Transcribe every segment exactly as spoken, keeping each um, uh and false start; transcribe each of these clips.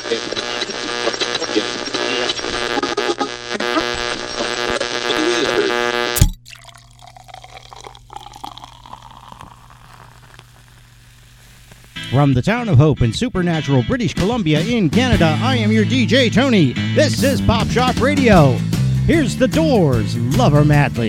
From the town of Hope in Supernatural, British Columbia in Canada, I am your D J, Tony. This is Pop Shop Radio. Here's The Doors, Love Her Madly.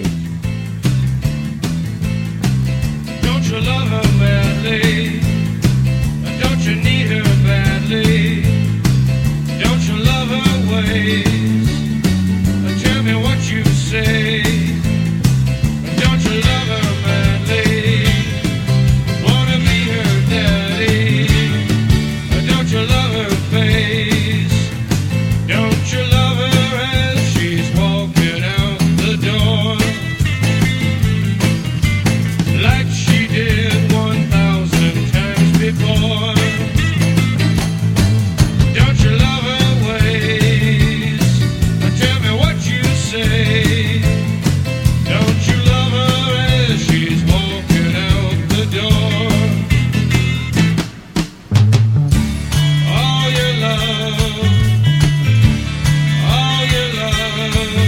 Don't you love her madly? Don't you need her badly? Don't you love her ways? Tell me what you say. Don't you love her madly? Wanna be her daddy? Don't you love her face? Don't you love her as she's walking out the door? Like she did one thousand times before. Don't you love her ways? Tell me what you say. Don't you love her as she's walking out the door? All your love, all your love,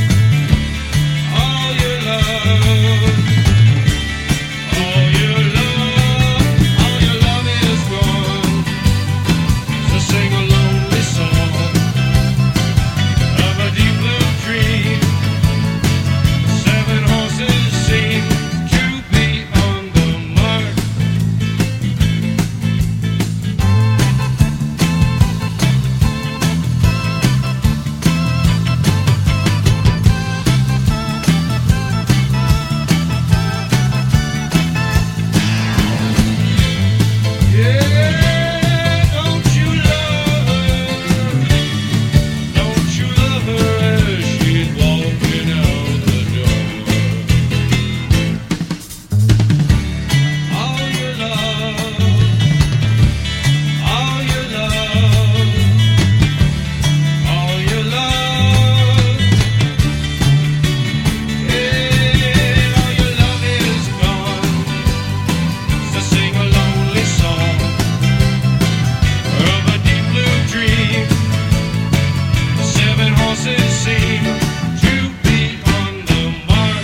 all your love, all your love, all your love is gone. So sing a lonely song of a deep blue dream. Seven horses seem to be on the mark. Yeah, don't you love her? Don't you love her as she's walking out the door? All your love, all your love, all your love. Yeah, all your love is gone. So sing a lonely song of a deep blue dream. Seven horses seem to be on the mark.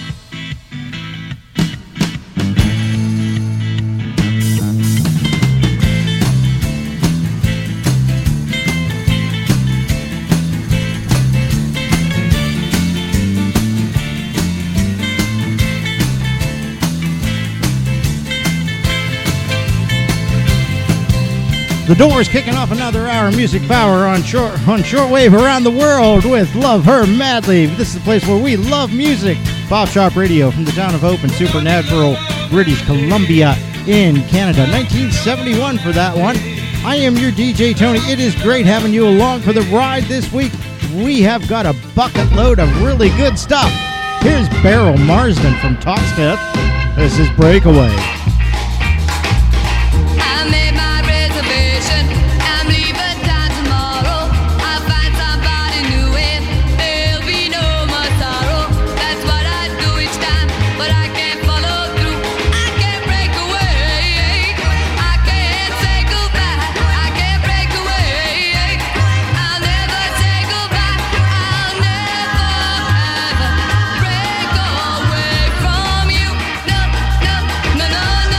The Doors kicking off another hour of music power on short on shortwave around the world with Love Her Madly. This is the place where we love music. Pop Shop Radio from the town of Hope in Supernatural, British Columbia in Canada. nineteen seventy-one for that one. I am your D J, Tony. It is great having you along for the ride this week. We have got a bucket load of really good stuff. Here's Beryl Marsden from Toxteth. This is Breakaway. I made my reservation. I'm leaving town tomorrow. I'll find somebody new and there'll be no more sorrow. That's what I do each time, but I can't follow through. I can't break away. I can't say goodbye. I can't break away. I'll never say goodbye. I'll never ever break away from you. No, no, no, no,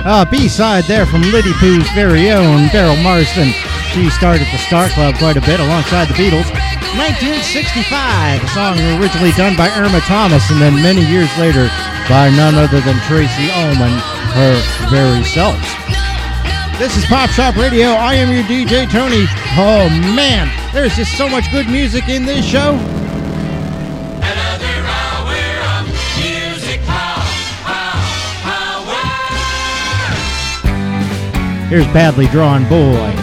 Uh, B-side there from Liddy Poo's very own Daryl Marsden. She started the Star Club quite a bit alongside the Beatles. nineteen sixty-five, a song originally done by Irma Thomas and then many years later by none other than Tracy Ullman, her very self. This is Pop Shop Radio. I am your D J, Tony. Oh, man, there's just so much good music in this show. Another hour of music power, power, power. Here's Badly Drawn Boy.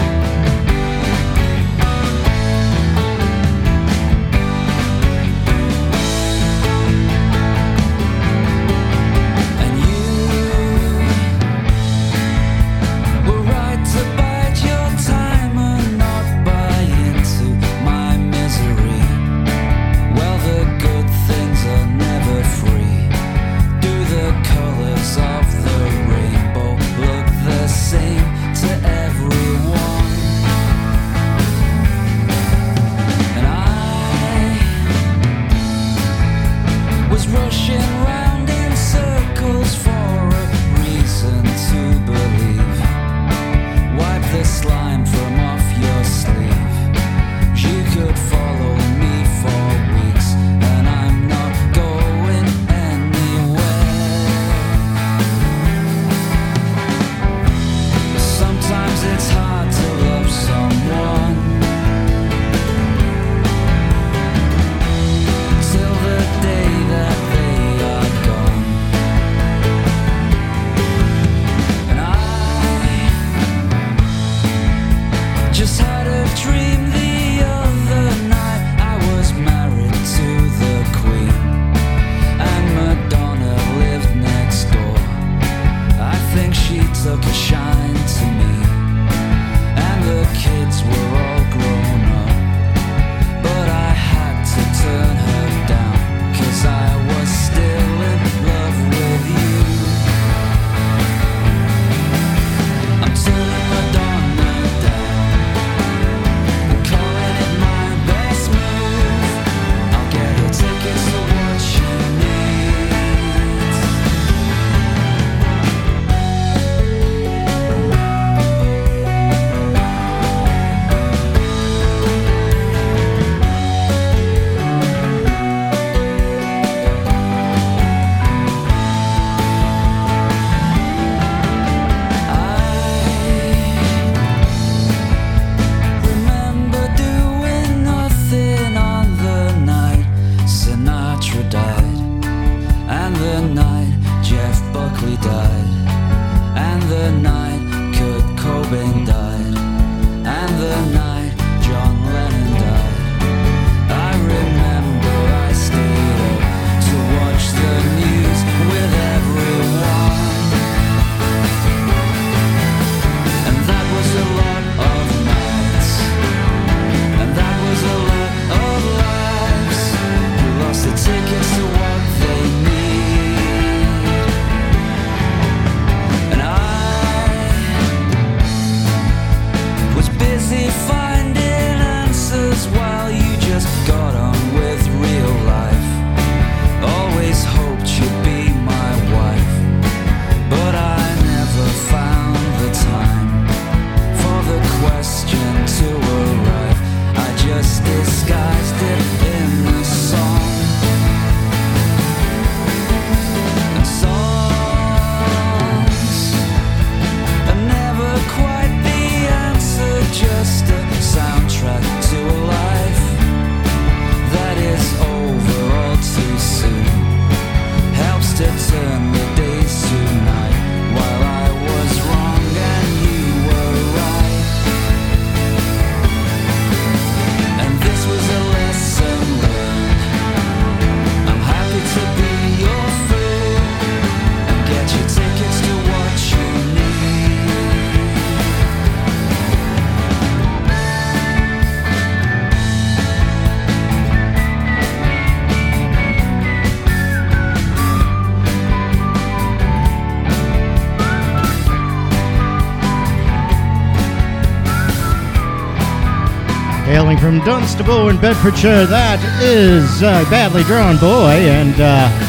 Hailing from Dunstable in Bedfordshire, that is uh, Badly Drawn Boy, and uh,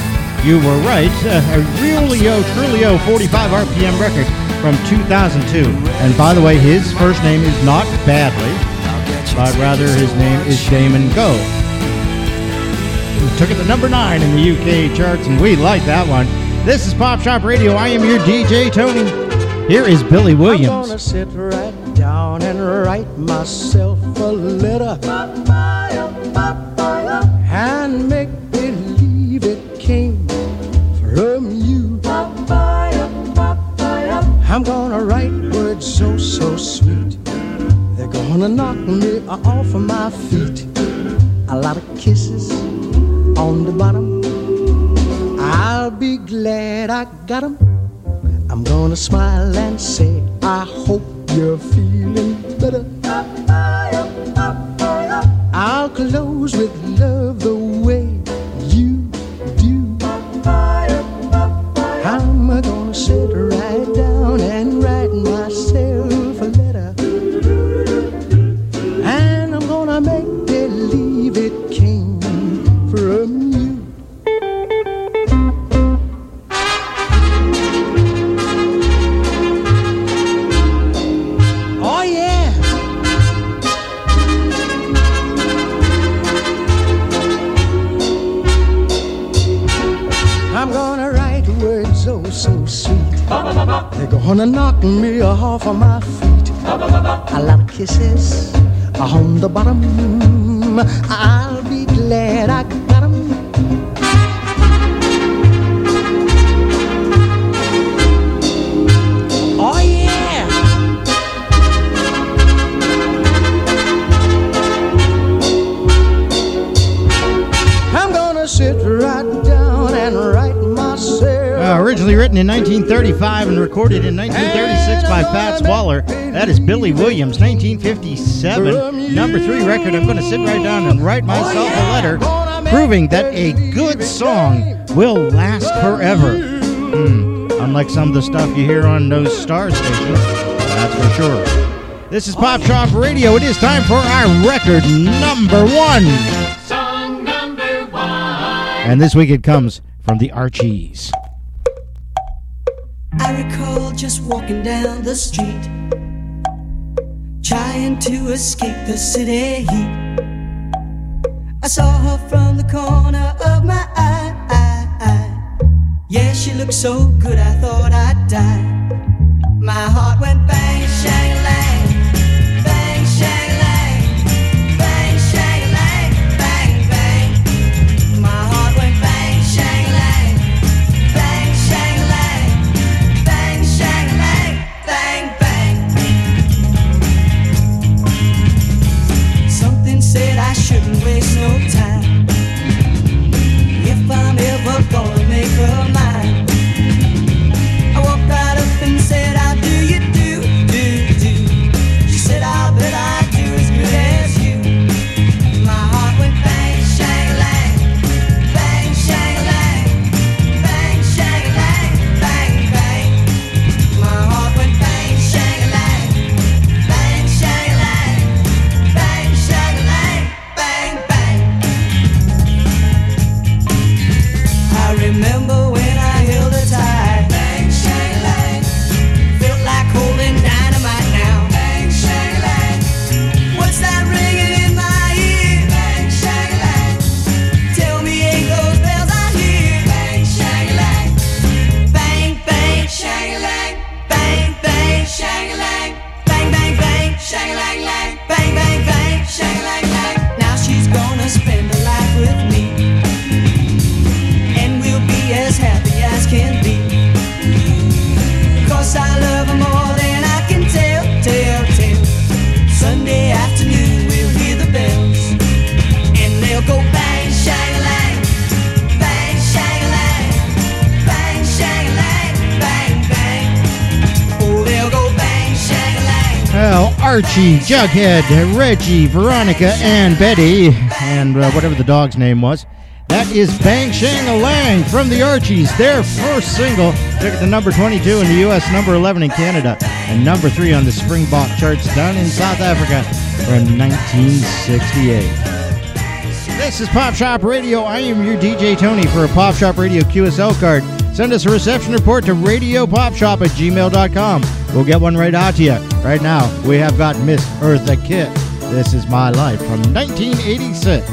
You Were Right, uh, a Rulio Trulio forty-five R P M record from two thousand two. And by the way, his first name is not Badly, but rather his name is Damon Go. He took it to number nine in the U K charts, and we like that one. This is Pop Shop Radio. I am your D J, Tony. Here is Billy Williams. I'm gonna sit right down and write myself a letter and make believe it came from you. I'm gonna write words so, so sweet. They're gonna knock me off of my feet. A lot of kisses on the bottom. I'll be glad I got 'em. I'm gonna smile and say, I hope you're feeling better. I'll close with love the way you do. I'm gonna sit right down and write myself a letter. And I'm gonna make believe it came from you. So sweet, they're gonna knock me off of my feet. A lot of kisses on the bottom. I'll be glad I got 'em. Oh yeah. I'm gonna sit right down and write myself. Uh, originally written in nineteen thirty-five and recorded in nineteen thirty-six by Fats Waller. That is Billy Williams, nineteen fifty-seven. Number three record. I'm going to sit right down and write myself a letter, proving that a good song will last forever. Hmm. Unlike some of the stuff you hear on those star stations, that's for sure. This is Pop Shop Radio. It is time for our record number one. Song number one. And this week it comes from the Archies. I recall just walking down the street, trying to escape the city heat. I saw her from the corner of my eye, eye, eye. Yeah, she looked so good I thought I'd die. My heart went bang, shang, lang, bang, shang, lang, bang, shang, lang, bang, bang. My heart went bang, shang, lang, bang, shang, lang, bang, shang, lang, bang, bang. Something said I shouldn't waste no time if I'm ever gonna make her mine. I walked right up and said, how do you do, do, do? She said, I'll bet I do as good as you. My heart went bang, shang, lang, bang, shang, lang, bang, shang, lang, bang, bang. My heart went bang, shang, lang, bang, shang, lang, bang, shang, lang, bang, bang. I remember when I held her tight, bang, shang, lang. Felt like holding dynamite now, bang, shang, lang. What's that ringing in my ear, bang, shang, lang? Tell me ain't those bells I hear, bang, shang, lang. Bang, bang, shang, lang, bang, bang, shang, lang, bang, bang, bang, shang, lang, lang, bang, bang, bang, shang, lang, lang. Now she's gonna spend a life with me, and we'll be as happy as can be. Cause I love her more than I can tell, tell, tell. Sunday afternoon we'll hear the bells, and they'll go bang, shang, lang, bang, shang, lang, bang, shang, lang, bang, bang. Oh, they'll go bang, shang, lang. Well, Archie, Jughead, Reggie, Veronica, and Betty, and uh, whatever the dog's name was. That is Bang Shang-a-Lang from the Archies. Their first single took it to number twenty-two in the U S, number eleven in Canada, and number three on the Springbok charts down in South Africa from nineteen sixty-eight. This is Pop Shop Radio. I am your D J Tony. For a Pop Shop Radio Q S L card, send us a reception report to radio pop shop at gmail dot com. We'll get one right out to you. Right now, we have got Miss Eartha Kitt. This is My Life from nineteen eighty-six.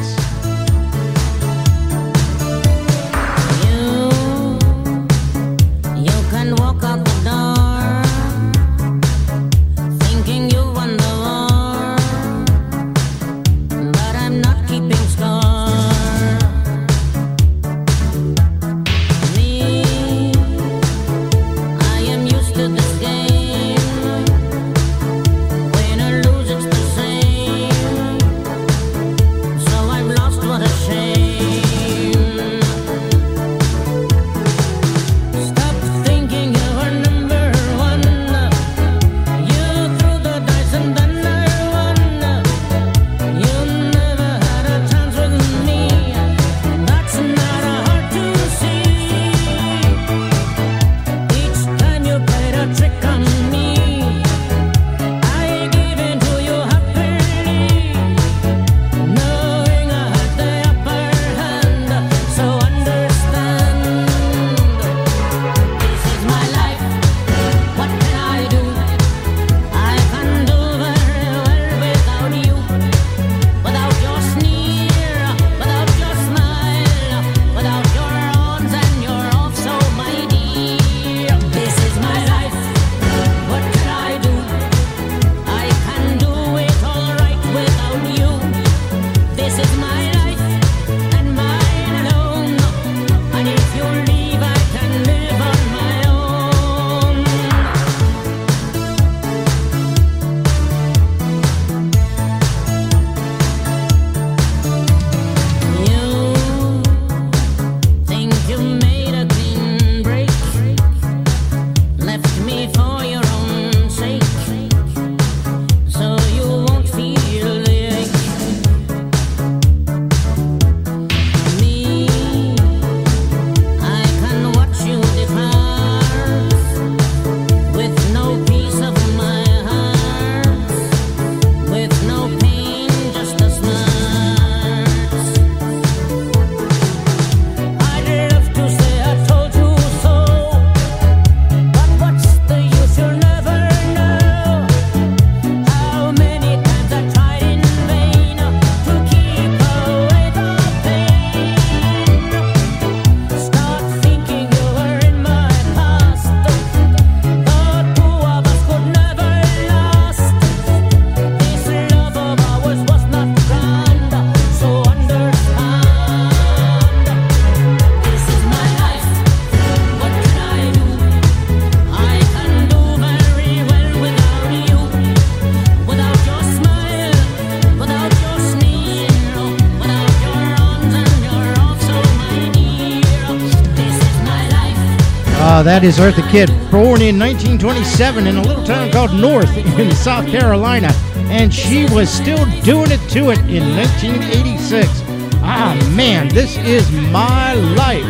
That is Eartha Kitt, born in nineteen twenty-seven in a little town called North in South Carolina, and she was still doing it to it in nineteen eighty-six. Ah, man, this is My Life.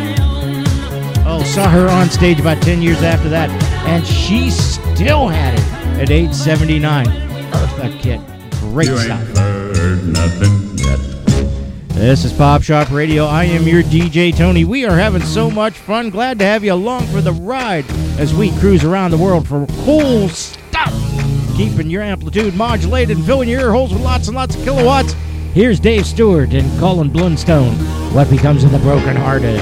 Oh, saw her on stage about ten years after that, and she still had it at age seventy-nine. Eartha Kitt, great you stuff. Ain't heard nothing yet. This is Pop Shop Radio. I am your D J Tony. We are having so much fun. Glad to have you along for the ride as we cruise around the world for cool stuff. Keeping your amplitude modulated and filling your ear holes with lots and lots of kilowatts. Here's Dave Stewart and Colin Blunstone. What Becomes of the Brokenhearted?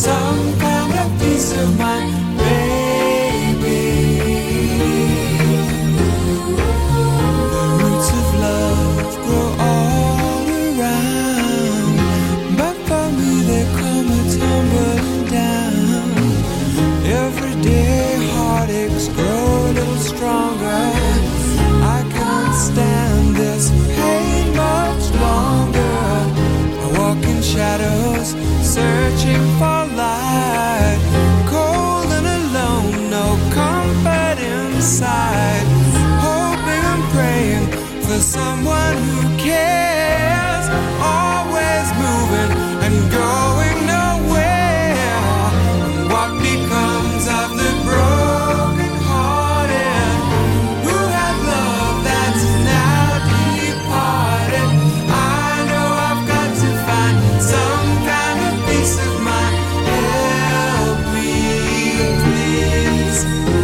Some kind of peace of mind, baby. searching for light, cold and alone, no comfort inside, hoping and praying for someone who cares, always moving and going nowhere. What becomes of the broken hearted who had love that's now departed? I know I've got to find some kind of peace of mind. Help me, please.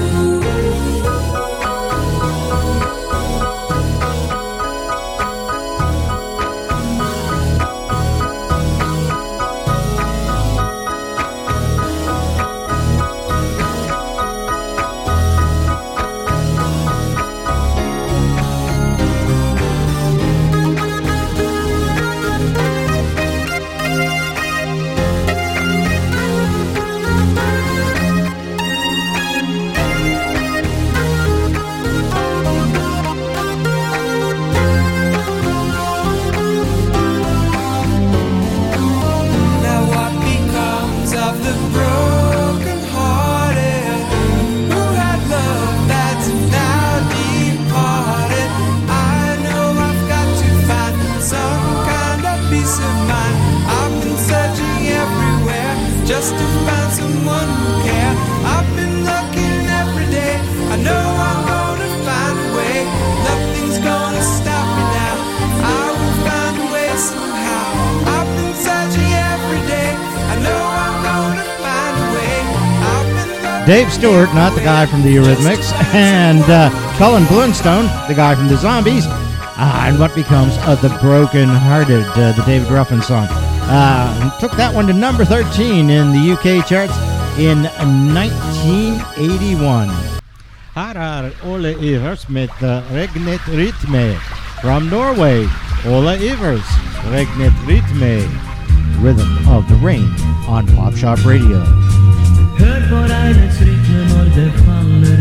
Now what becomes of the broken hearted who had love that's now departed? I know I've got to find some kind of peace of mind. I've been searching everywhere just to find someone who cares. I've been looking every day. I know I'm gonna find a way. Nothing's gonna stop me now. I will find a way somehow. I've been searching every day. I know I'm gonna find a way. I've been looking Dave Stewart, not the guy from the Eurythmics, and uh, Cullen Blunstone, the guy from the Zombies, uh, and What Becomes of the Broken Hearted, uh, the David Ruffin song. Uh, took that one to number thirteen in the U K charts in nineteen eighty-one. Här är Ola Ivers med uh, Regnet Rytme. From Norway, Ola Ivers, Regnet Rytme, Rhythm of the Rain on Pop Shop Radio. Hör på regnets rytm när det faller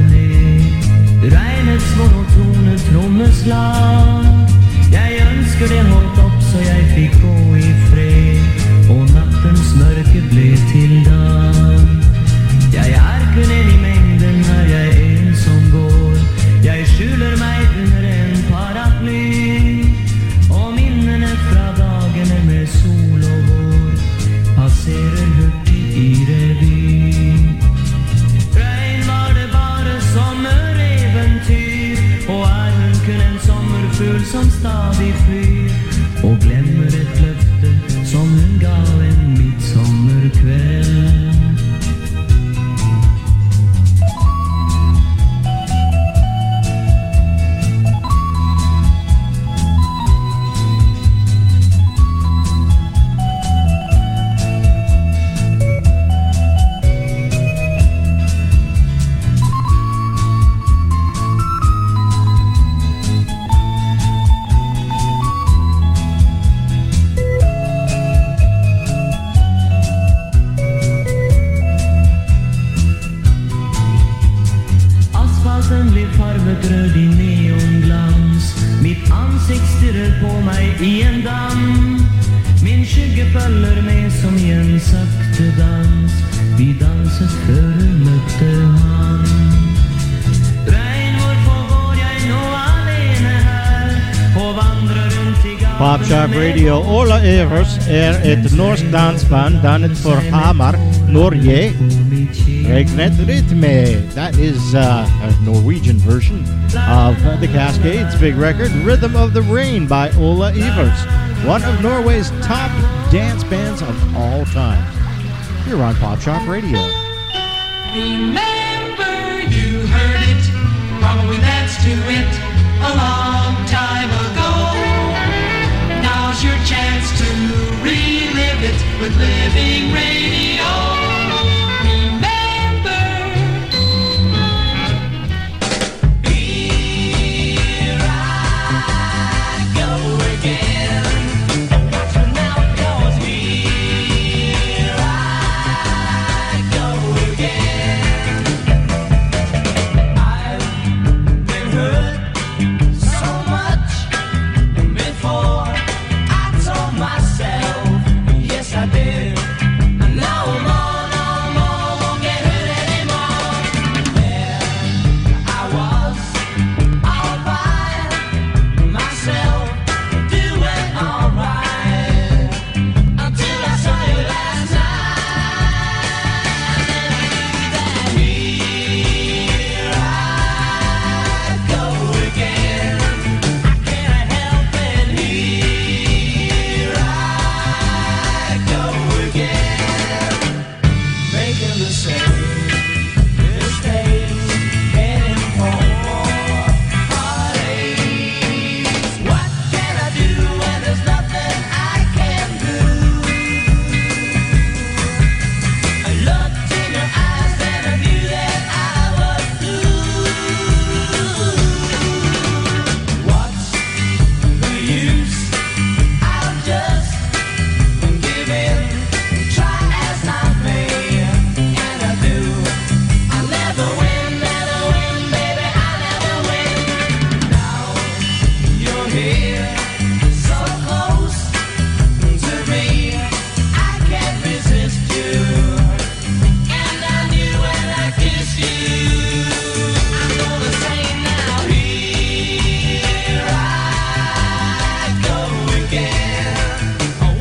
ner, regnets monotone trommeslag. Jag önskar det hållt upp så jag fick gå i fred, och nattens mörker blev till dag. Jag är arken i mängden när jag är en som går. Jag skjuler mig under en paraply, och minnen från dagen är med sol och vår passerar hurtigt i revy. Regn var det bara sommaräventyr, och är hunken en sommarfugl som stadigt flyr och glömmer ett löfte som hon gav en midsommarkväll. Asfalten blir farvet röd i neonglans, mitt ansikt stirrar på mig i en damm. Min skygge följer med som i en sakte dans, vi dansat före mötte han. Regn vår på vår, jag är nog alene här, och vandrar runt i gatan. Pop Shop Radio. Ola Ivers är ett norskt dansband dannet för Hamar, Norge. Regnet Rytme. That is uh, a Norwegian version of uh, the Cascades' big record, Rhythm of the Rain by Ola Ivers, one of Norway's top dance bands of all time. You're on Pop Shop Radio. Remember, you heard it, probably danced to it a long time ago. Now's your chance to relive it with Living Radio. Before I told myself, yes I did.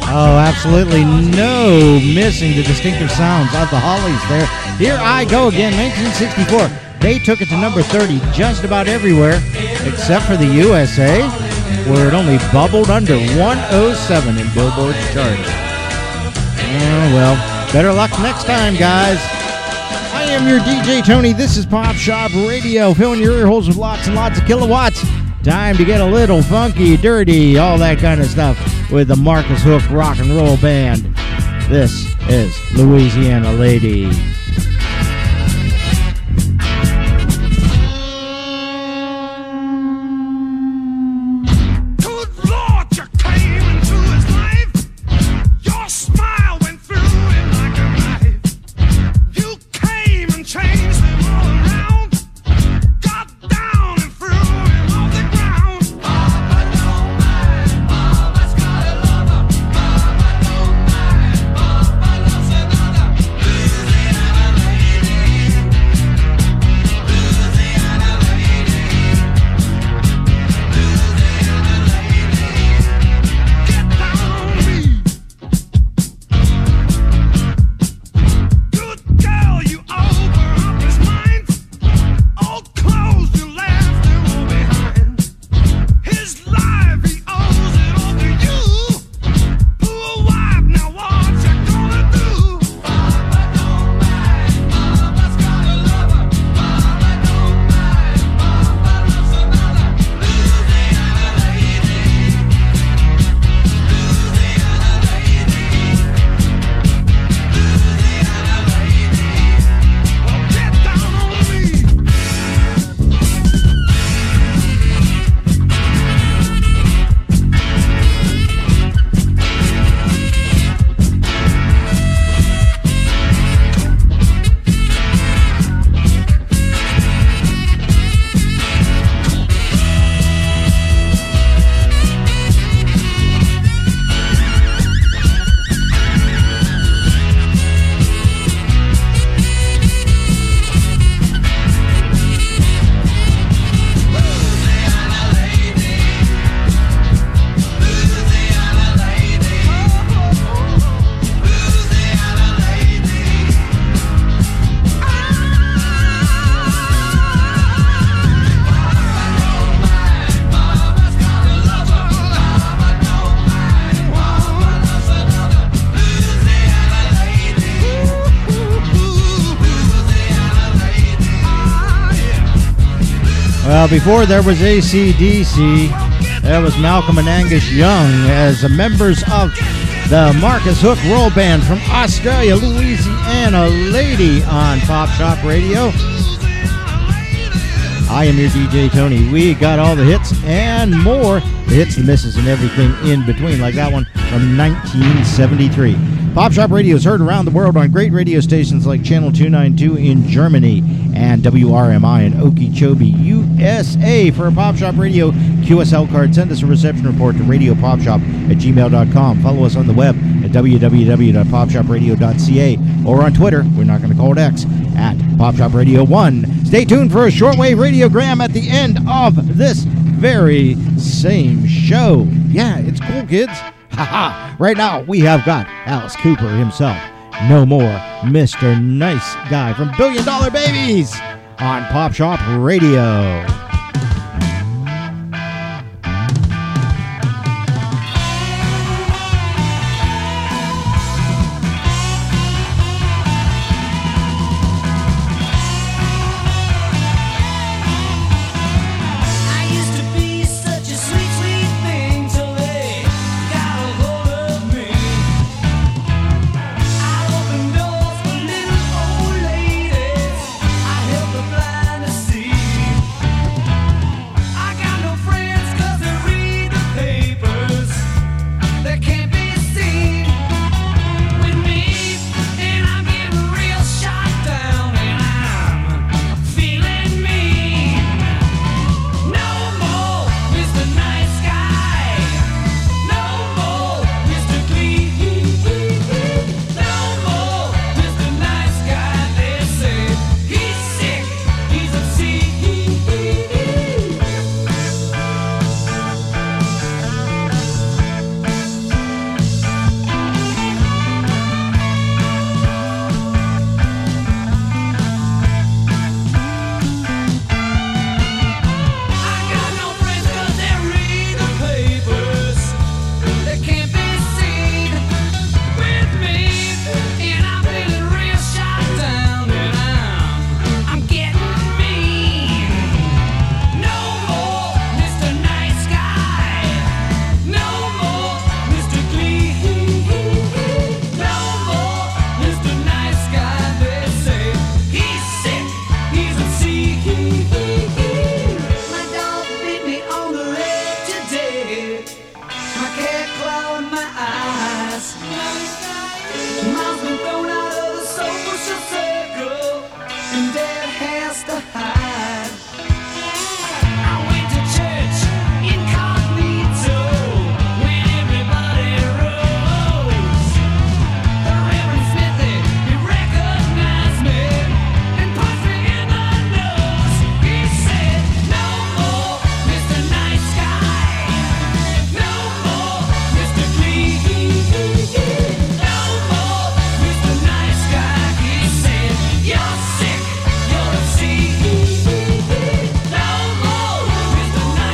Oh, absolutely no missing the distinctive sounds of the Hollies there. Here I Go Again, nineteen sixty-four. They took it to number thirty just about everywhere, except for the U S A, where it only bubbled under one oh seven in Billboard's charts. Oh, well, better luck next time, guys. I am your D J Tony. This is Pop Shop Radio, filling your ear holes with lots and lots of kilowatts. Time to get a little funky, dirty, all that kind of stuff with the Marcus Hook Rock and Roll Band. This is Louisiana Lady. Well, before there was A C D C, there was Malcolm and Angus Young as members of the Marcus Hook Roll Band from Australia, Louisiana Lady on Pop Shop Radio. I am your D J Tony. We got all the hits and more. The hits, the misses, and everything in between, like that one from nineteen seventy-three. Pop Shop Radio is heard around the world on great radio stations like Channel two ninety-two in Germany and W R M I in Okeechobee, U S A. For a Pop Shop Radio Q S L card, send us a reception report to radio pop shop at gmail dot com. Follow us on the web at w w w dot pop shop radio dot c a or on Twitter, we're not going to call it X, at Pop Shop Radio one. Stay tuned for a shortwave radiogram at the end of this very same show. Yeah, it's cool, kids. Haha. Right now, we have got Alice Cooper himself. No more Mister Nice Guy from Billion Dollar Babies on Pop Shop Radio. See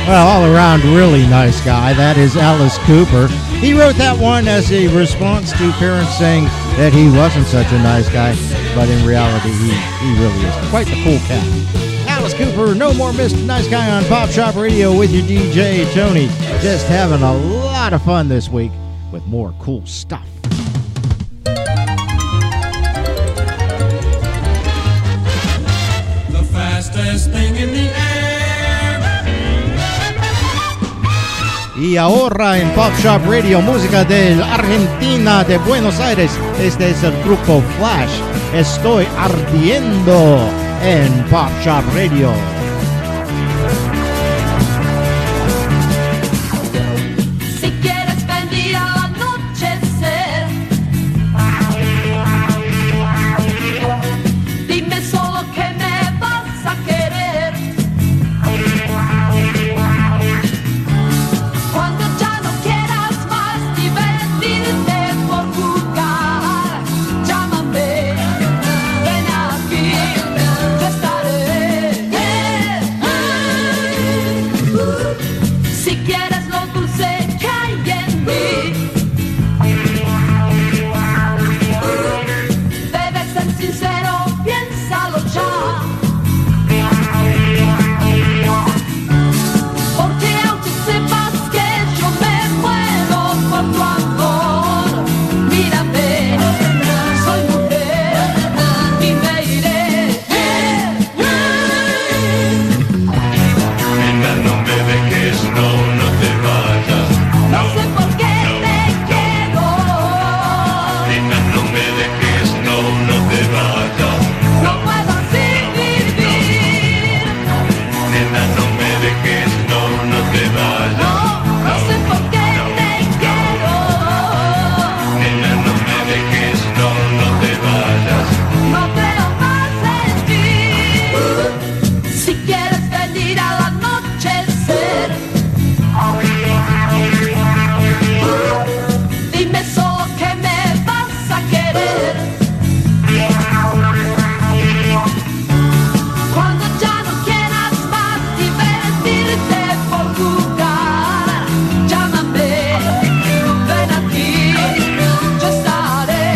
Well, all around really nice guy. That is Alice Cooper. He wrote that one as a response to parents saying that he wasn't such a nice guy, but in reality, he, he really is quite the cool cat. Alice Cooper, no more Mister Nice Guy on Pop Shop Radio with your D J, Tony. Just having a lot of fun this week with more cool stuff. The fastest thing in the air. Y ahora en Pop Shop Radio, música de Argentina, de Buenos Aires. Este es el grupo Flash. Estoy ardiendo en Pop Shop Radio. Si quieres venir al anochecer, dime solo que me vas a querer. Cuando ya no quieras más divertirte por jugar, llámame, ven aquí, yo estaré. Si quieres lo dulce que hay en mí, debes ser sincero, piénsalo ya. Porque aunque sepas que yo me muero por tu amor, mírame, soy mujer y me iré. Nena, no me dejes, no, no te vayas. No sé por qué te quiero. Nena, no me dejes, no, no te vayas. No puedo así vivir. Nena, no me dejes, no, no te vayas. No, no sé por qué te quiero. Nena, no me dejes, no, no te vayas. No creo más en ti. Si quieres venir al anochecer, dime solo que me vas a querer. Cuando ya no quieras más divertirte por jugar, llámame, ven aquí, yo estaré.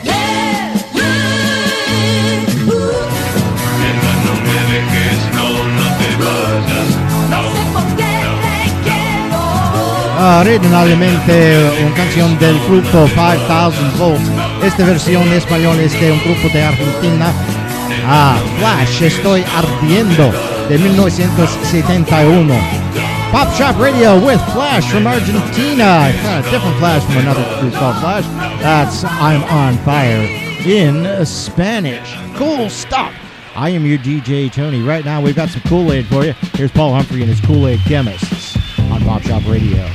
Nena, no me dejes, no, no te vayas. No sé por qué te quiero. Originalmente una canción del grupo five thousand Volts. Esta versión en español es de un grupo de Argentina. Ah, Flash, Estoy ardiendo, de mil novecientos setenta y uno. Pop Shop Radio with Flash from Argentina. Uh, different Flash from another group called Flash. That's I'm on Fire in Spanish. Cool stuff. I am your D J, Tony. Right now, we've got some Kool-Aid for you. Here's Paul Humphrey and his Kool-Aid Chemists on Pop Shop Radio.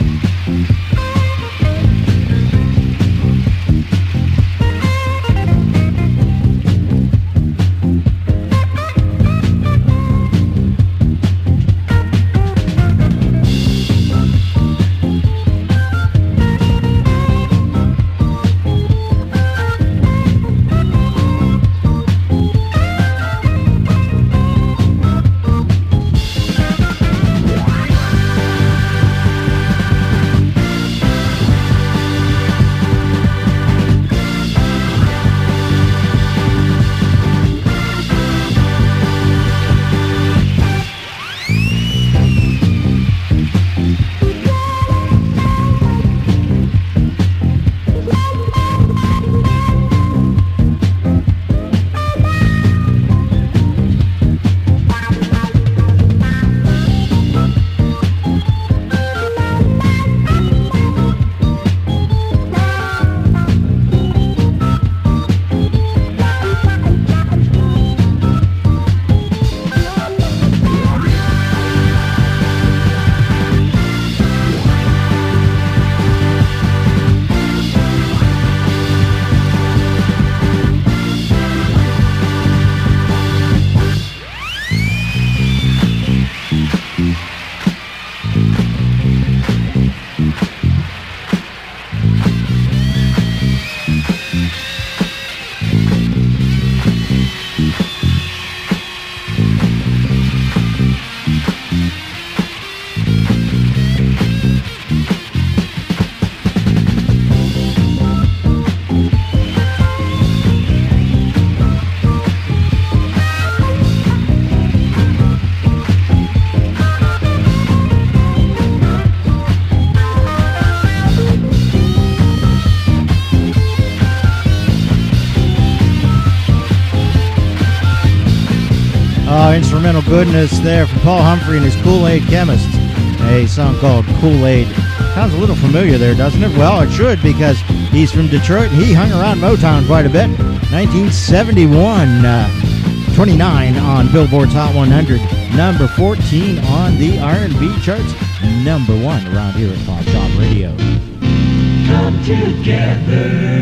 instrumental goodness there from Paul Humphrey and his Kool-Aid Chemists. A song called Kool-Aid. Sounds a little familiar there, doesn't it? Well, it should, because he's from Detroit and he hung around Motown quite a bit. nineteen seventy-one, uh, twenty-nine on Billboard's Hot one hundred. Number fourteen on the R and B charts. Number one around here at Pop Shop Radio. Come together.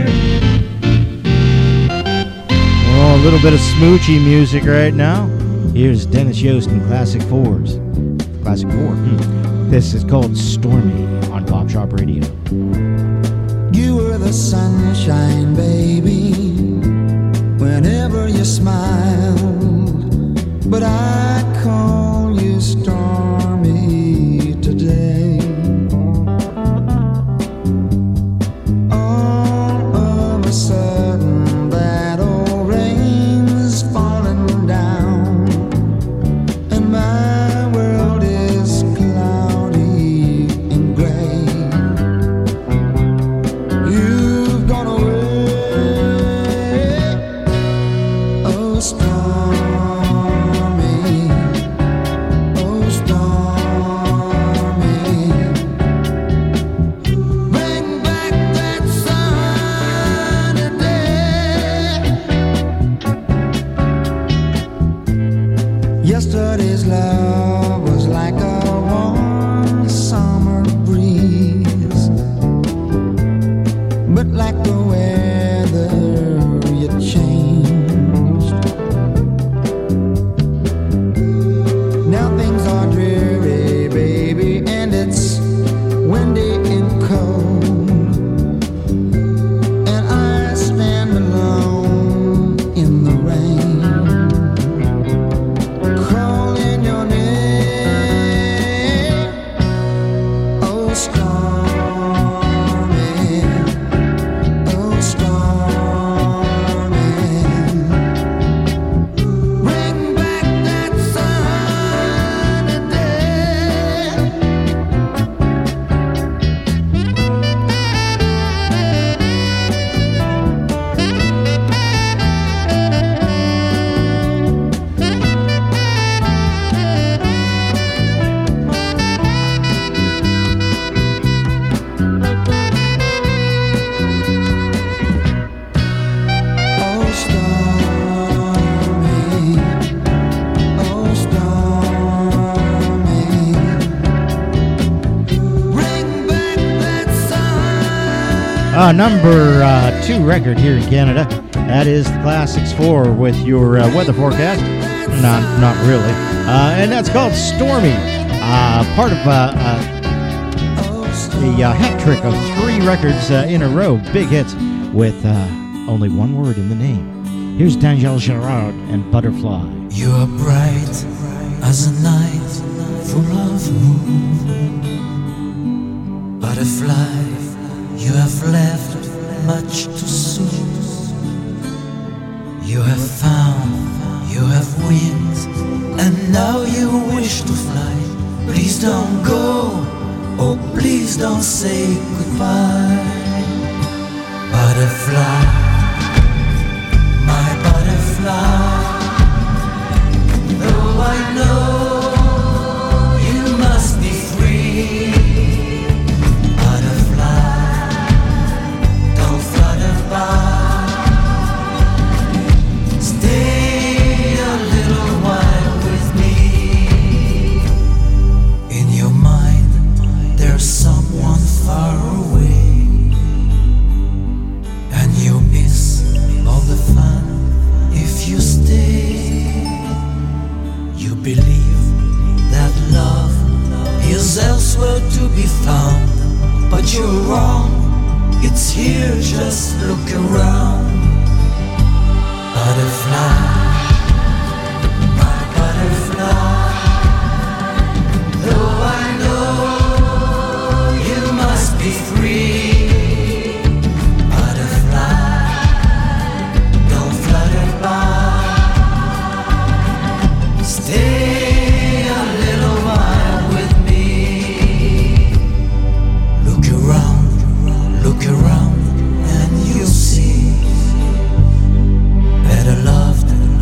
Oh, a little bit of smoochy music right now. Here's Dennis Yost and Classic Fours. Classic Four. Hmm. This is called Stormy on Pop Shop Radio. You were the sunshine, baby, whenever you smiled. But I call you stormy today. All of a sudden, that old rain's falling down, and my world is cloudy and gray. You've gone away, oh stormy, oh stormy. Bring back that sunny day. Yesterday's love was like a warm summer breeze, but like the weather you changed. Now things are dreary, baby, and it's windy and cold, and I stand alone in the rain, calling your name. Oh stormy, oh stormy. Bring back that sunny day. Oh stormy, oh stormy. Bring back that sun. Uh, number uh, two record here in Canada. That is the Classics four with your uh, weather forecast. Not, not really. Uh, and that's called Stormy. Uh, part of uh, uh, the uh, hat trick of three records uh, in a row. Big hits with uh, only one word in the name. Here's Danielle Girard and Butterfly. You are bright as a night full of moon. Butterfly, you have left much too soon. You have found, you have wings, and now you wish to fly. Please don't go, oh please don't say goodbye. Butterfly, my butterfly. Though I know you must be free, butterfly, don't flutter by. Stay a little while with me. In your mind, there's someone far away, and you miss all the fun if you stay. You believe that love is elsewhere to be found, but you're wrong, it's here, just look around. Butterfly, my butterfly. Though I know you must be free, butterfly, don't flutter by. Stay a little while with me. Look around, look around, and you'll see better loved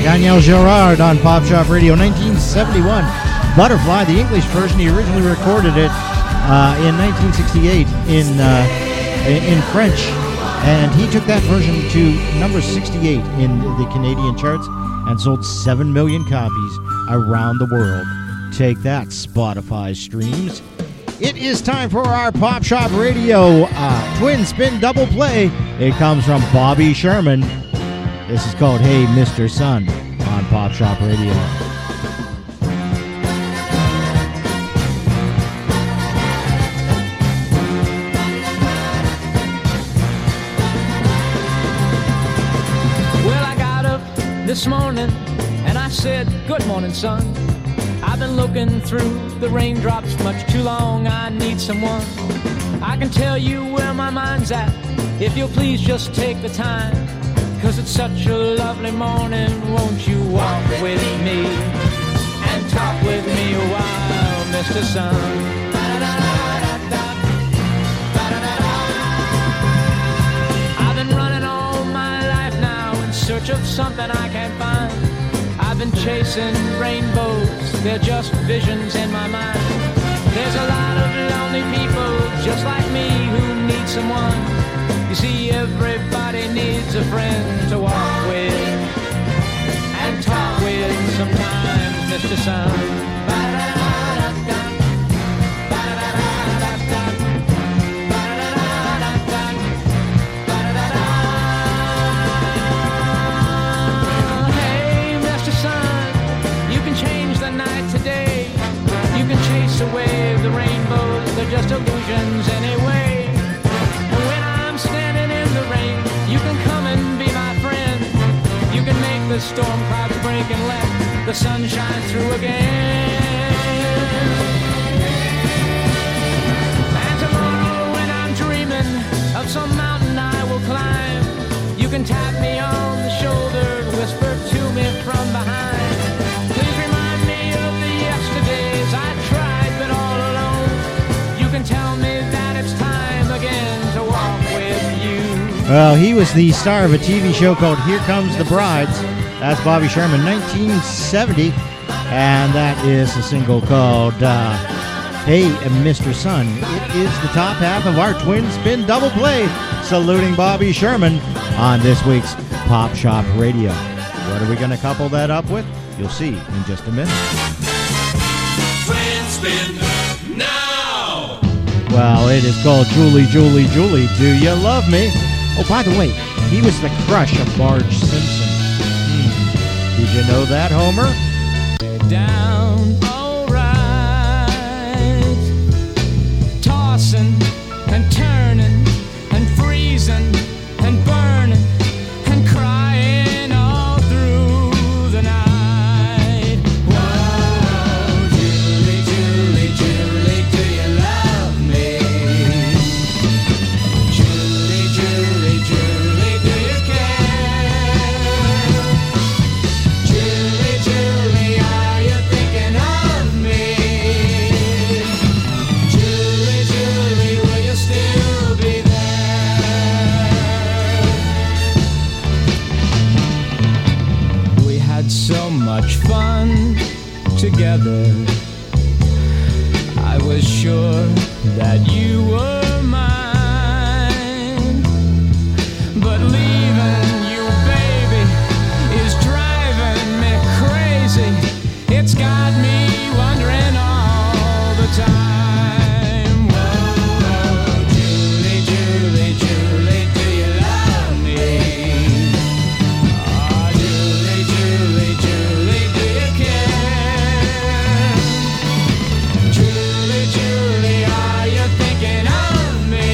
Daniel Gerard on Pop Shop Radio, nineteen seventy-one. Butterfly, the English version. He originally recorded it uh, in nineteen sixty-eight in uh, in French, and he took that version to number sixty-eight in the Canadian charts and sold seven million copies around the world. Take that, Spotify streams. It is time for our Pop Shop Radio uh, Twin Spin Double Play. It comes from Bobby Sherman. This is called Hey Mister Sun on Pop Shop Radio. Well, I got up this morning and I said, good morning, son. I've been looking through the raindrops much too long. I need someone. I can tell you where my mind's at if you'll please just take the time. Cause it's such a lovely morning, won't you walk with me and talk with me a while, Mister Sun? I've been running all my life now in search of something I can't find. I've been chasing rainbows, they're just visions in my mind. There's a lot of lonely people just like me who need someone. You see, everybody needs a friend to walk with and talk with sometimes, Mister Sun. Hey, Mister Sun, you can change the night today. You can chase away the rainbows, they're just illusions anyway. You can come and be my friend. You can make the storm clouds break and let the sun shine through again. And tomorrow when I'm dreaming of some mountain I will climb, you can tap me on the shoulder, whisper to me from behind. Please remind me of the yesterdays I tried but all alone. You can tell me that it's time again to walk with you. Well, he was the star of a T V show called Here Comes the Brides. That's Bobby Sherman, nineteen seventy. And that is a single called uh, Hey Mister Sun. It is the top half of our Twin Spin Double Play, saluting Bobby Sherman on this week's Pop Shop Radio. What are we going to couple that up with? You'll see in just a minute. Twin Spin now! Well, it is called Julie, Julie, Julie, Do You Love Me? Oh, by the way, he was the crush of Marge Simpson. Hmm. Did you know that, Homer? Down, alright. Tossing and turning and freezing and burning and crying all through the night. Whoa, Julie, Julie, Julie, do you love me? Julie, Julie, Julie, do you care? Julie, Julie, are you thinking of me? Julie, Julie, will you still be there? We had so much fun together. I was sure that you were mine. But leaving you, baby, is driving me crazy. It's got me wondering all the time. Whoa, Julie, Julie, Julie, do you love me? Oh, Julie, Julie, Julie, do you care? Julie, Julie, are you thinking of me?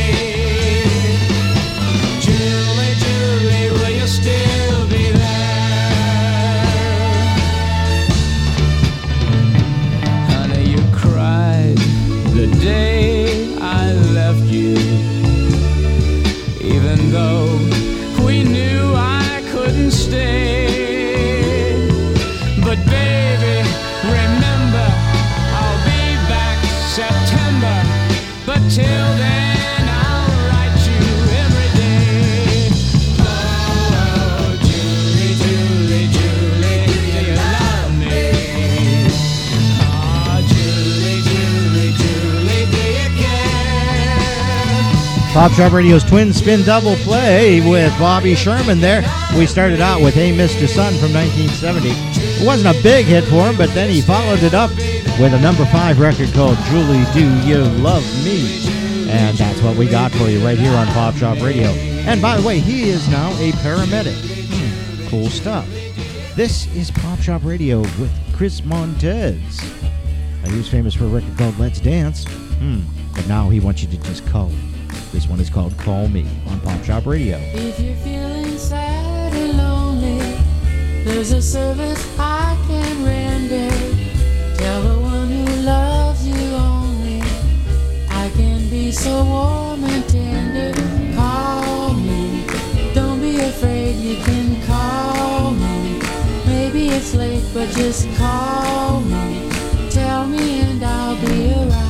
Pop Shop Radio's Twin Spin Double Play with Bobby Sherman there. We started out with Hey Mister Sun from nineteen seventy. It wasn't a big hit for him, but then he followed it up with a number five record called Julie, Do You Love Me? And that's what we got for you right here on Pop Shop Radio. And by the way, he is now a paramedic. Hmm, cool stuff. This is Pop Shop Radio with Chris Montez. Now, he was famous for a record called Let's Dance. Hmm, but now he wants you to just call him. This one is called Call Me on Pop Shop Radio. If you're feeling sad and lonely, there's a service I can render. Tell the one who loves you only, I can be so warm and tender. Call me, don't be afraid, you can call me. Maybe it's late, but just call me. Tell me and I'll be around.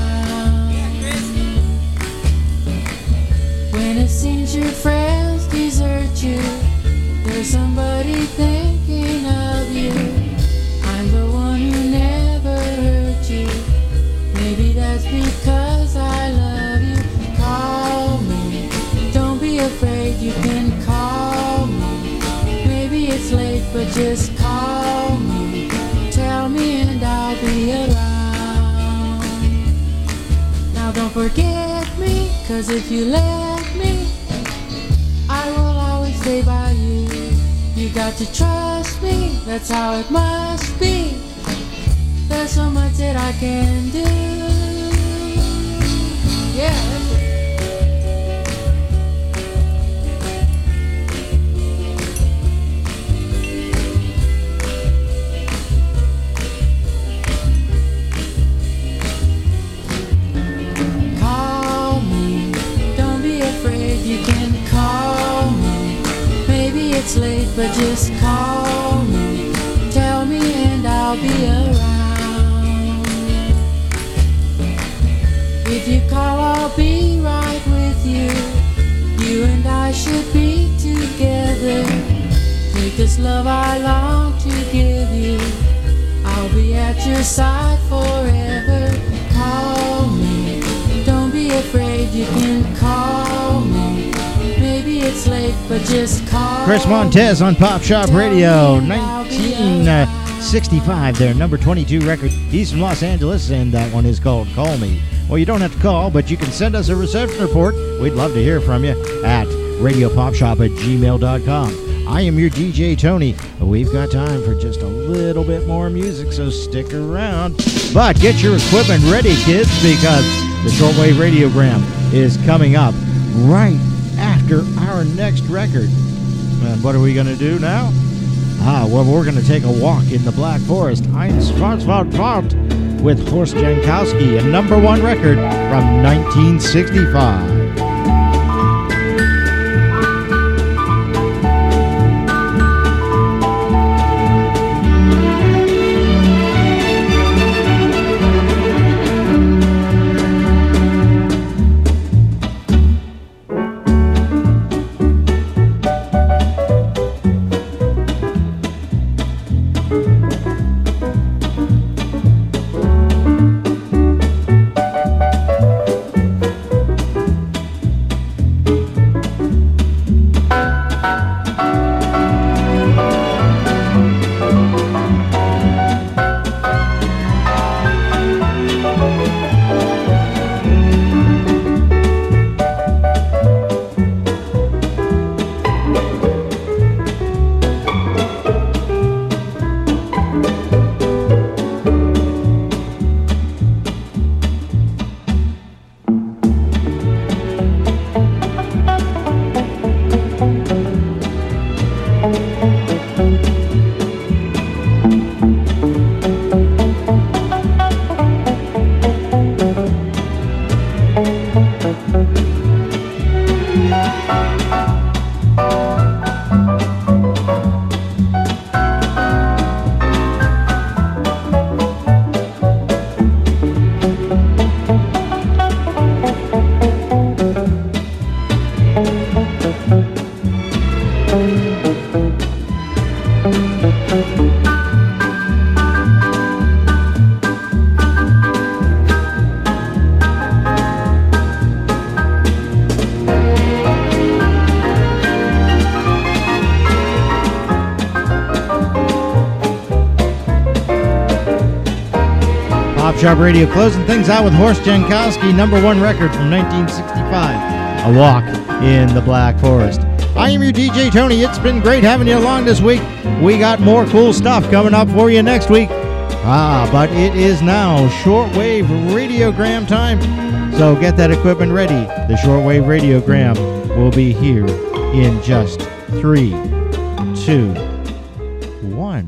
When it seems your friends desert you, there's somebody thinking of you. I'm the one who never hurt you. Maybe that's because I love you. Call me, don't be afraid, you can call me. Maybe it's late, but just call me. Tell me and I'll be around. Now don't forget me, cause if you let me, I will always stay by you. You got to trust me, that's how it must be. There's so much that I can do. Yeah, that's it. Call me, don't be afraid, you can call me. Maybe it's late, but just call me. Tell me and I'll be around. If you call, I'll be right with you. You and I should be together. Take this love I long to give you. I'll be at your side forever. Call me, don't be afraid, you can call me. Maybe it's late, but just call. Chris Montez on Pop Shop Radio, nineteen sixty-five there, number twenty-two record. He's from Los Angeles, and that one is called Call Me. Well, you don't have to call, but you can send us a reception report. We'd love to hear from you at radiopopshop at gmail dot com. I am your D J, Tony. We've got time for just a little bit more music, so stick around. But get your equipment ready, kids, because the Shortwave Radiogram is coming up right after our next record. And what are we going to do now? Ah, well, we're going to take a walk in the Black Forest. Ein Schwarzwaldfahrt with Horst Jankowski, a number one record from nineteen sixty-five. Thank you. Pop Shop Radio, closing things out with Horst Jankowski, number one record from nineteen sixty-five, A Walk in the Black Forest. I am your D J Tony. It's been great having you along this week. We got more cool stuff coming up for you next week. Ah, but it is now shortwave radiogram time. So get that equipment ready. The shortwave radiogram will be here in just three, two, one.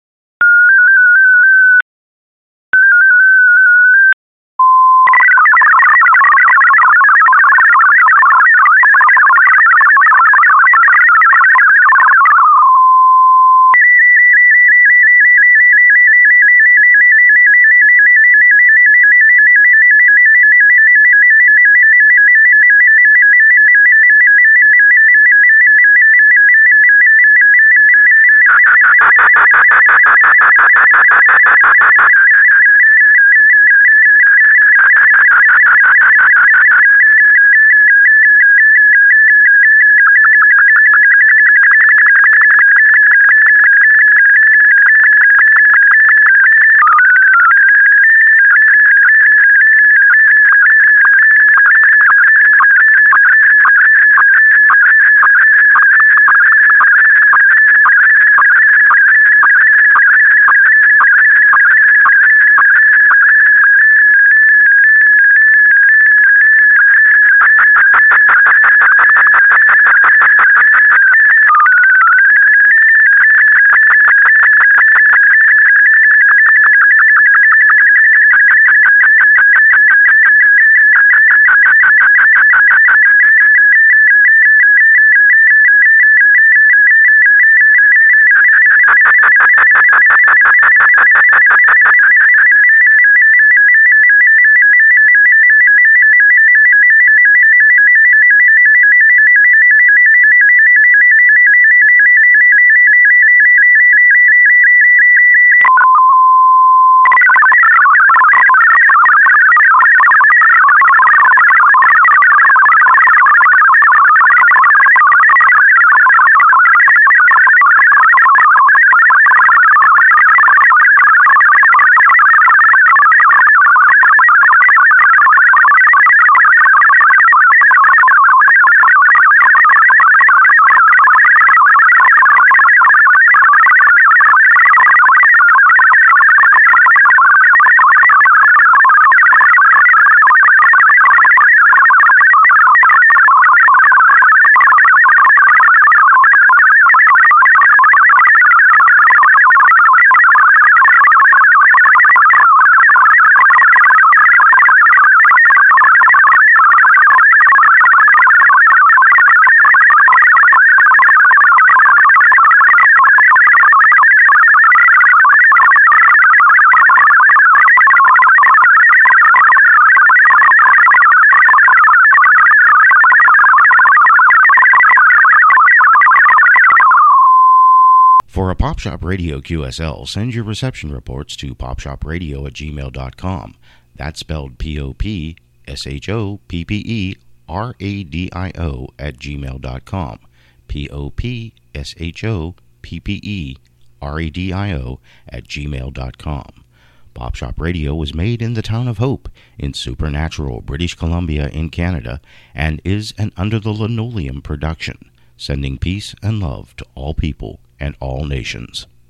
For a Pop Shop Radio Q S L, send your reception reports to popshopradio at gmail dot com. That's spelled P O P S H O P P E R A D I O at gmail dot com. P O P S H O P P E R A D I O at gmail dot com. Pop Shop Radio was made in the town of Hope in Supernatural, British Columbia in Canada, and is an Under the Linoleum production, sending peace and love to all people and all nations.